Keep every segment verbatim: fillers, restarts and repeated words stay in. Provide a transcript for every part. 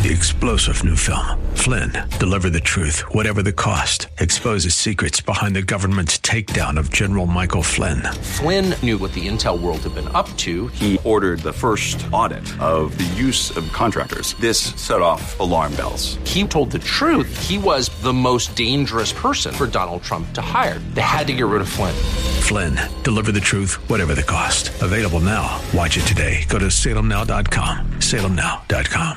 The explosive new film, Flynn, deliver the truth, whatever the cost, exposes secrets behind the government's takedown of General Michael Flynn. Flynn knew what the intel world had been up to. He ordered the first audit of the use of contractors. This set off alarm bells. He told the truth. He was the most dangerous person for Donald Trump to hire. They had to get rid of Flynn. Flynn, deliver the truth, whatever the cost. Available now. Watch it today. Go to salem now dot com. salem now dot com.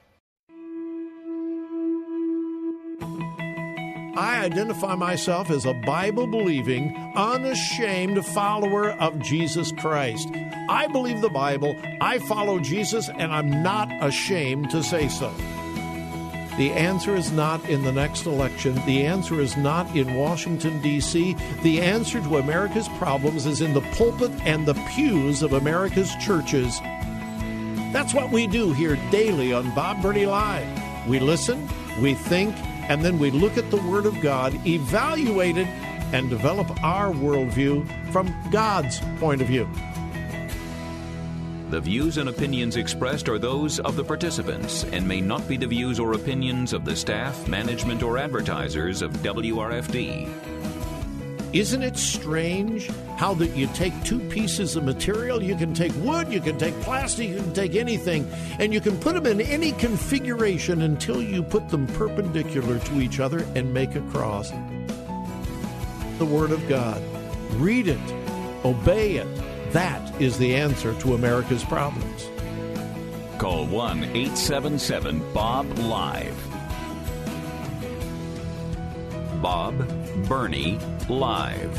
I identify myself as a Bible-believing, unashamed follower of Jesus Christ. I believe the Bible, I follow Jesus, and I'm not ashamed to say so. The answer is not in the next election. The answer is not in Washington, D C The answer to America's problems is in the pulpit and the pews of America's churches. That's what we do here daily on Bob Burney Live. We listen, we think, and then we look at the Word of God, evaluate it, and develop our worldview from God's point of view. The views and opinions expressed are those of the participants and may not be the views or opinions of the staff, management, or advertisers of W R F D. Isn't it strange how that you take two pieces of material, you can take wood, you can take plastic, you can take anything, and you can put them in any configuration until you put them perpendicular to each other and make a cross. The Word of God. Read it. Obey it. That is the answer to America's problems. Call one eight seven seven Bob Live. Bob Burney Live.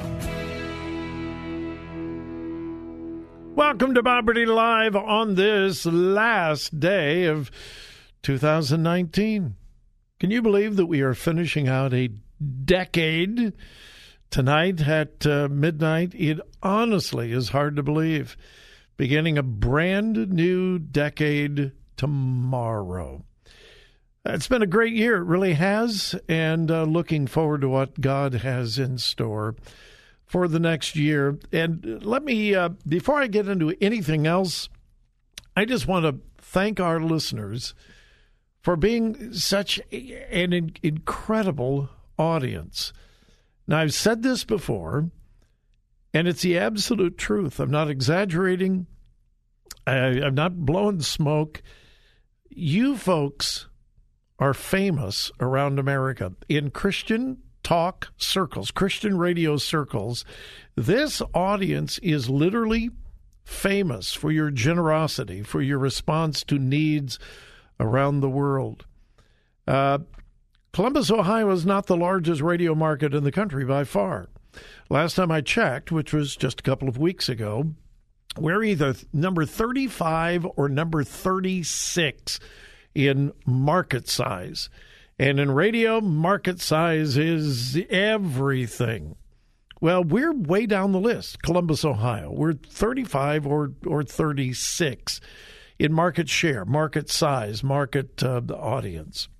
Welcome to Bob Burney Live on this last day of two thousand nineteen. Can you believe that we are finishing out a decade tonight at uh, midnight? It honestly is hard to believe. Beginning a brand new decade tomorrow. It's been a great year. It really has. And uh, looking forward to what God has in store for the next year. And let me, uh, before I get into anything else, I just want to thank our listeners for being such an in- incredible audience. Now, I've said this before, and it's the absolute truth. I'm not exaggerating. I, I'm not blowing smoke. You folks are famous around America in Christian talk circles, Christian radio circles. This audience is literally famous for your generosity, for your response to needs around the world. Uh, Columbus, Ohio is not the largest radio market in the country by far. Last time I checked, which was just a couple of weeks ago, we're either number thirty-five or number thirty-six in market size. And in radio, market size is everything. Well, we're way down the list, Columbus, Ohio. We're thirty-five or, or thirty-six in market share, market size, market uh, audience.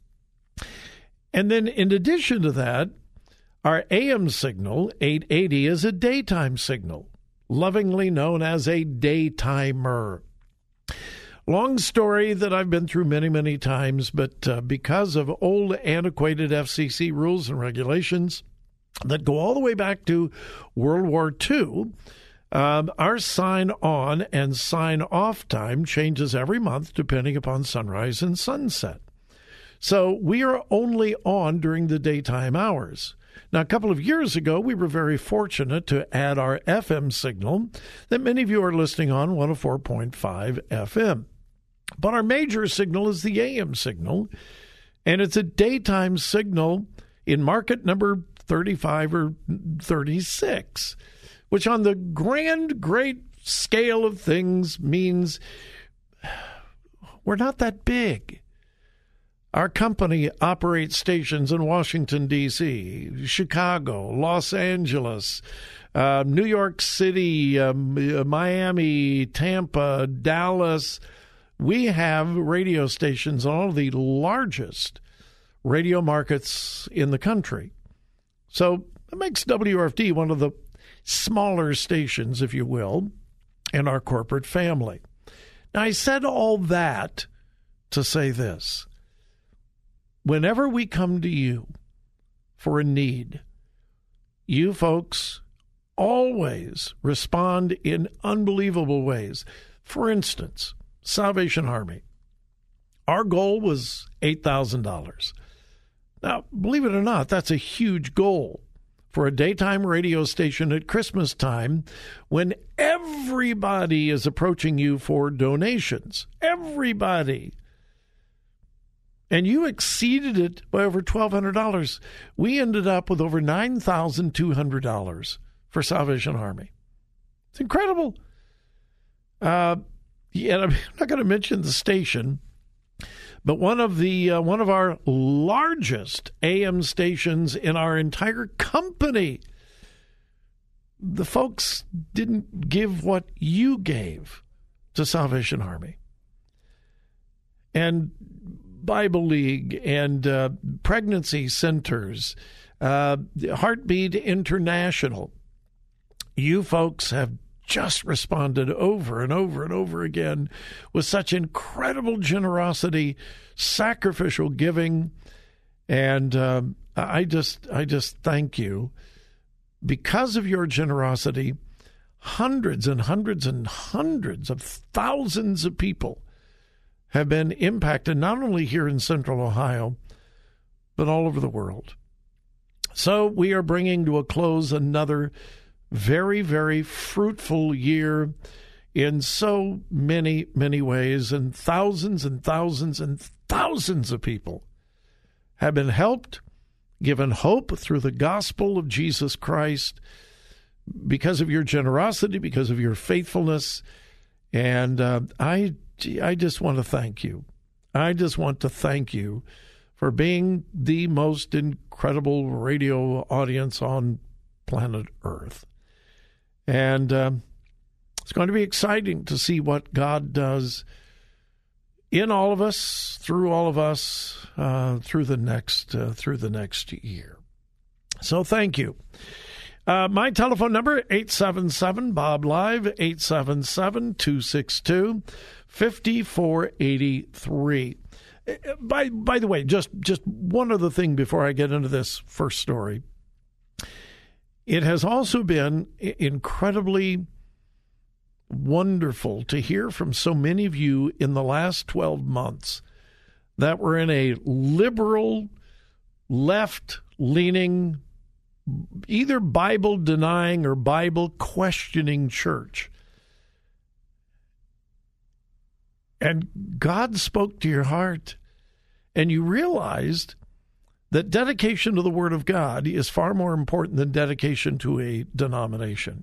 And then in addition to that, our A M signal, eight eighty, is a daytime signal, lovingly known as a daytimer. Long story that I've been through many, many times, but uh, because of old antiquated F C C rules and regulations that go all the way back to World War Two, um, our sign-on and sign-off time changes every month depending upon sunrise and sunset. So we are only on during the daytime hours. Now, a couple of years ago, we were very fortunate to add our F M signal that many of you are listening on, one oh four point five F M. But our major signal is the A M signal, and it's a daytime signal in market number thirty-five or thirty-six, which on the grand, great scale of things means we're not that big. Our company operates stations in Washington, D C, Chicago, Los Angeles, uh, New York City, um, Miami, Tampa, Dallas. We have radio stations in all of the largest radio markets in the country. So it makes W R F D one of the smaller stations, if you will, in our corporate family. Now, I said all that to say this. Whenever we come to you for a need, you folks always respond in unbelievable ways. For instance, Salvation Army. Our goal was eight thousand dollars. Now, believe it or not, that's a huge goal for a daytime radio station at Christmas time when everybody is approaching you for donations. Everybody. And you exceeded it by over twelve hundred dollars. We ended up with over nine thousand two hundred dollars for Salvation Army. It's incredible. Uh, yeah, I'm not going to mention the station, but one of the uh, one of our largest A M stations in our entire company, the folks didn't give what you gave to Salvation Army. And Bible League and uh, pregnancy centers, uh, Heartbeat International, you folks have just responded over and over and over again with such incredible generosity, sacrificial giving, and uh, I just, I just thank you. Because of your generosity, hundreds and hundreds and hundreds of thousands of people have been impacted, not only here in Central Ohio, but all over the world. So we are bringing to a close another very, very fruitful year in so many, many ways, and thousands and thousands and thousands of people have been helped, given hope through the gospel of Jesus Christ because of your generosity, because of your faithfulness, and uh, I I just want to thank you. I just want to thank you for being the most incredible radio audience on planet Earth. And um, it's going to be exciting to see what God does in all of us, through all of us, uh, through the next uh, through the next year. So thank you. Uh, my telephone number, eight seven seven, B O B Live, eight seven seven, two six two, five four eight three. By by the way, just, just one other thing before I get into this first story. It has also been incredibly wonderful to hear from so many of you in the last twelve months that were in a liberal, left-leaning, either Bible-denying or Bible-questioning church. And God spoke to your heart, and you realized that dedication to the Word of God is far more important than dedication to a denomination.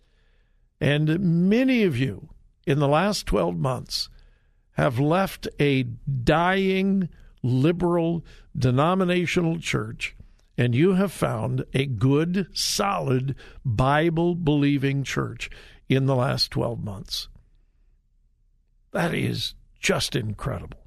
And many of you in the last twelve months have left a dying, liberal, denominational church, and you have found a good, solid, Bible-believing church in the last twelve months. That is just incredible.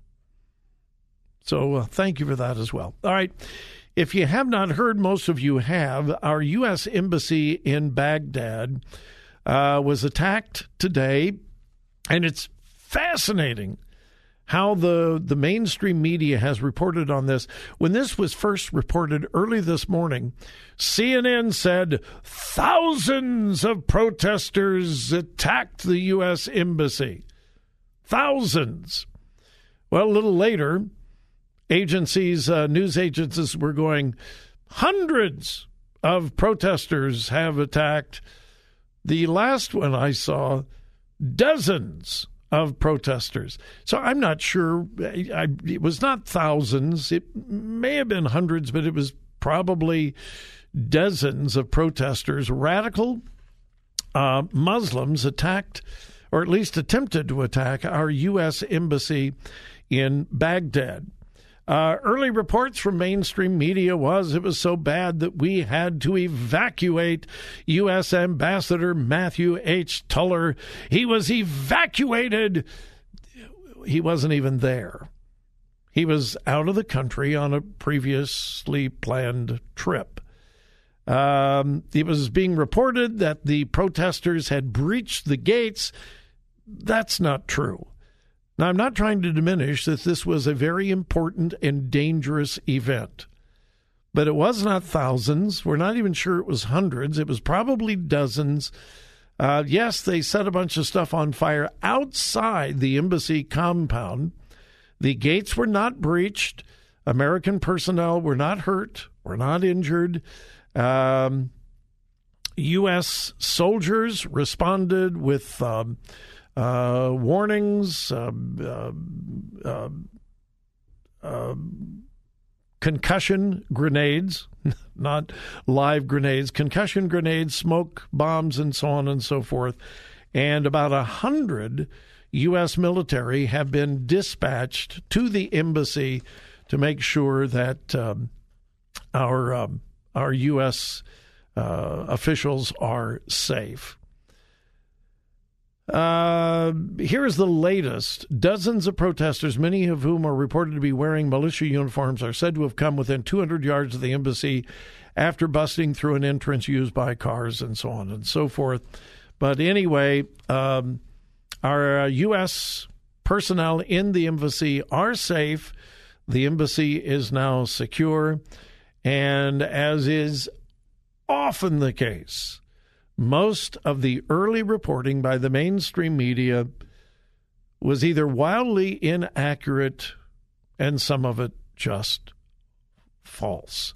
So uh, thank you for that as well. All right. If you have not heard, most of you have, our U S Embassy in Baghdad uh, was attacked today, and it's fascinating how the, the mainstream media has reported on this. When this was first reported early this morning, C N N said thousands of protesters attacked the U S Embassy. Thousands. Well, a little later, agencies, uh, news agencies were going, hundreds of protesters have attacked. The last one I saw, dozens of protesters. So I'm not sure. I, I, it was not thousands. It may have been hundreds, but it was probably dozens of protesters. Radical uh, Muslims attacked, or at least attempted to attack, our U S Embassy in Baghdad. Uh, early reports from mainstream media was it was so bad that we had to evacuate U S Ambassador Matthew H. Tuller. He was evacuated. He wasn't even there. He was out of the country on a previously planned trip. Um, it was being reported that the protesters had breached the gates. That's not true. Now, I'm not trying to diminish that this was a very important and dangerous event, but it was not thousands. We're not even sure it was hundreds. It was probably dozens. Uh, yes, they set a bunch of stuff on fire outside the embassy compound. The gates were not breached. American personnel were not hurt, were not injured. Um, U S soldiers responded with um, uh, warnings, uh, uh, uh, uh, concussion grenades, not live grenades, concussion grenades, smoke bombs, and so on and so forth. And about a hundred U S military have been dispatched to the embassy to make sure that um, our um, our U S uh, officials are safe. Uh, here's the latest. Dozens of protesters, many of whom are reported to be wearing militia uniforms, are said to have come within two hundred yards of the embassy after busting through an entrance used by cars and so on and so forth. But anyway, um, our uh, U S personnel in the embassy are safe. The embassy is now secure. And as is often the case, most of the early reporting by the mainstream media was either wildly inaccurate and some of it just false.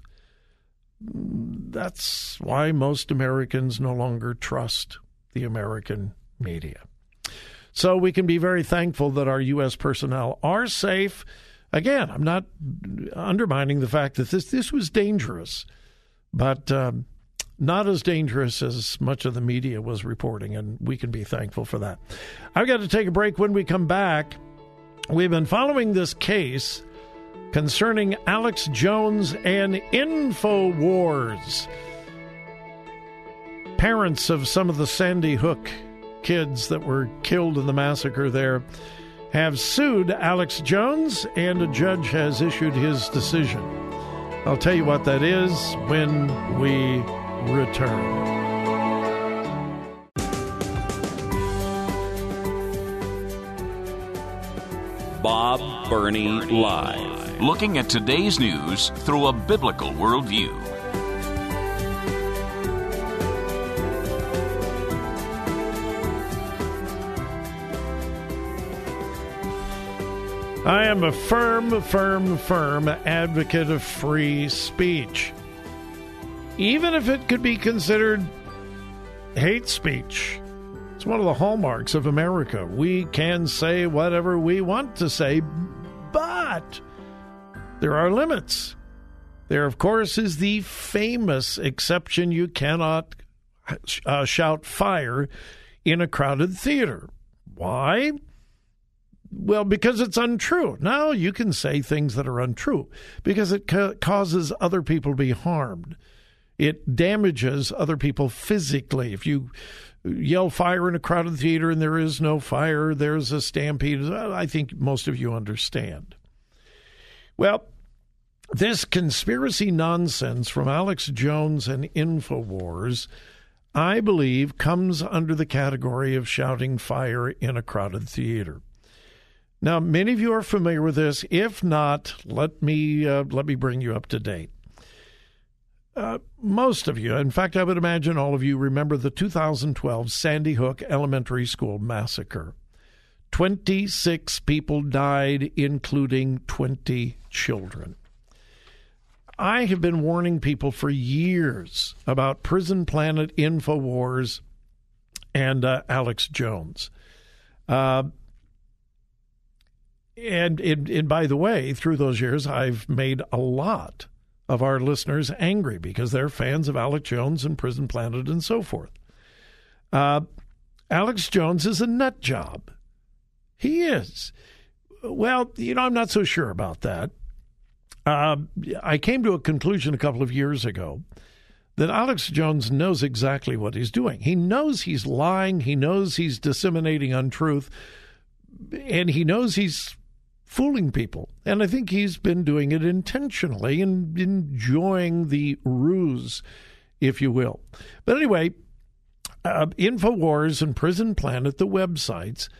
That's why most Americans no longer trust the American media. So we can be very thankful that our U S personnel are safe. Again, I'm not undermining the fact that this, this was dangerous, but um, not as dangerous as much of the media was reporting, and we can be thankful for that. I've got to take a break. When we come back, we've been following this case concerning Alex Jones and InfoWars. Parents of some of the Sandy Hook kids that were killed in the massacre there have sued Alex Jones, and a judge has issued his decision. I'll tell you what that is when we return. Bob Burney Live. Looking at today's news through a biblical worldview. I am a firm, firm, firm advocate of free speech, even if it could be considered hate speech. It's one of the hallmarks of America. We can say whatever we want to say, but there are limits. There, of course, is the famous exception: you cannot uh, shout fire in a crowded theater. Why? Well, because it's untrue. Now you can say things that are untrue because it ca- causes other people to be harmed. It damages other people physically. If you yell fire in a crowded theater and there is no fire, there's a stampede. I think most of you understand. Well, this conspiracy nonsense from Alex Jones and InfoWars, I believe, comes under the category of shouting fire in a crowded theater. Now, many of you are familiar with this. If not, let me uh, let me bring you up to date. Uh, most of you, in fact, I would imagine all of you remember the two thousand twelve Sandy Hook Elementary School massacre. twenty-six people died, including twenty children. I have been warning people for years about Prison Planet, InfoWars, and uh, Alex Jones. Uh And, and and by the way, through those years, I've made a lot of our listeners angry because they're fans of Alex Jones and Prison Planet and so forth. Uh, Alex Jones is a nut job. He is. Well, you know, I'm not so sure about that. Uh, I came to a conclusion a couple of years ago that Alex Jones knows exactly what he's doing. He knows he's lying. He knows he's disseminating untruth. And he knows he's fooling people. And I think he's been doing it intentionally and enjoying the ruse, if you will. But anyway, uh, InfoWars and Prison Planet, the websites,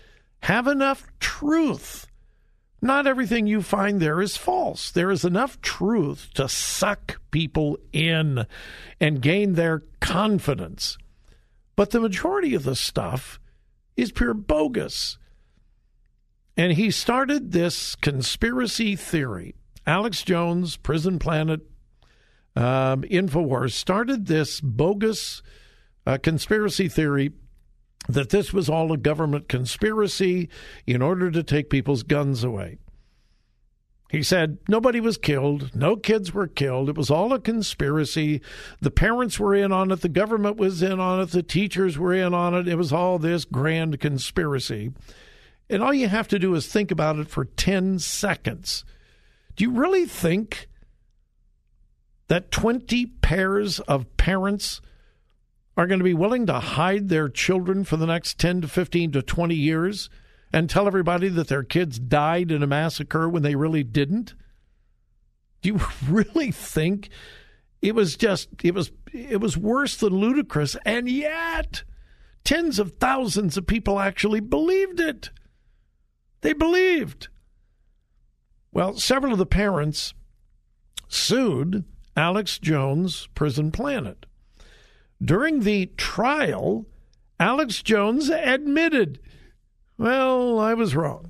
have enough truth. Not everything you find there is false. There is enough truth to suck people in and gain their confidence. But the majority of the stuff is pure bogus. And he started this conspiracy theory. Alex Jones, Prison Planet, um, InfoWars, started this bogus uh, conspiracy theory that this was all a government conspiracy in order to take people's guns away. He said nobody was killed, no kids were killed, it was all a conspiracy. The parents were in on it, the government was in on it, the teachers were in on it, it was all this grand conspiracy. And all you have to do is think about it for ten seconds. Do you really think that twenty pairs of parents are going to be willing to hide their children for the next ten to fifteen to twenty years and tell everybody that their kids died in a massacre when they really didn't? Do you really think it was just, it was, it was worse than ludicrous, and yet tens of thousands of people actually believed it. They believed. Well, several of the parents sued Alex Jones, Prison Planet. During the trial, Alex Jones admitted, well, I was wrong.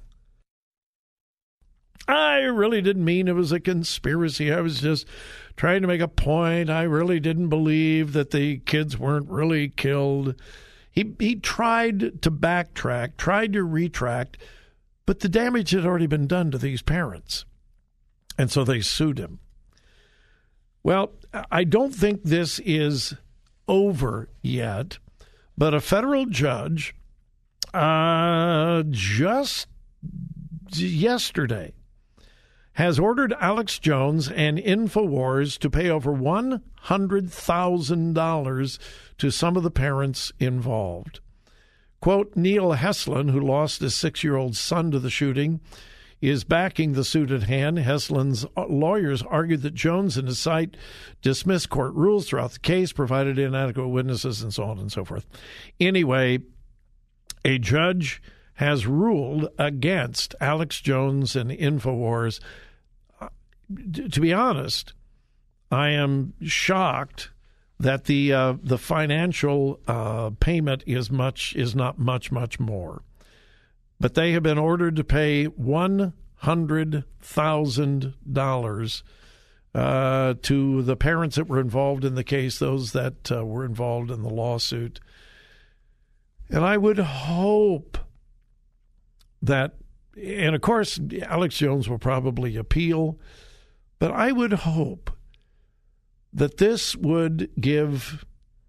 I really didn't mean it was a conspiracy. I was just trying to make a point. I really didn't believe that the kids weren't really killed. He he tried to backtrack, tried to retract, but the damage had already been done to these parents. And so they sued him. Well, I don't think this is over yet, but a federal judge uh, just yesterday has ordered Alex Jones and InfoWars to pay over one hundred thousand dollars to some of the parents involved. Quote, Neil Heslin, who lost his six-year-old son to the shooting, is backing the suit at hand. Heslin's lawyers argued that Jones and his site dismissed court rules throughout the case, provided inadequate witnesses, and so on and so forth. Anyway, a judge has ruled against Alex Jones and InfoWars. Uh, to be honest, I am shocked that the uh, the financial uh, payment is much is not much much more, but they have been ordered to pay one hundred thousand dollars uh, to the parents that were involved in the case, those that uh, were involved in the lawsuit. And I would hope that, and of course, Alex Jones will probably appeal, but I would hope that this would give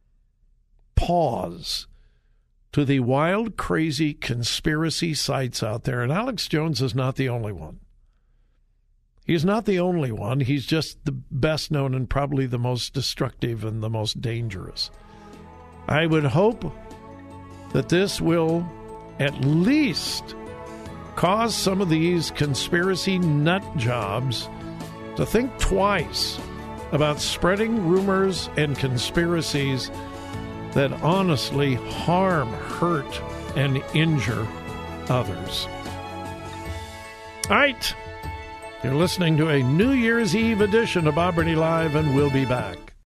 pause to the wild, crazy conspiracy sites out there. And Alex Jones is not the only one. He's not the only one. He's just the best known and probably the most destructive and the most dangerous. I would hope that this will at least cause some of these conspiracy nut jobs to think twice about spreading rumors and conspiracies that honestly harm, hurt, and injure others. All right. You're listening to a New Year's Eve edition of Bob Burney Live, and we'll be back.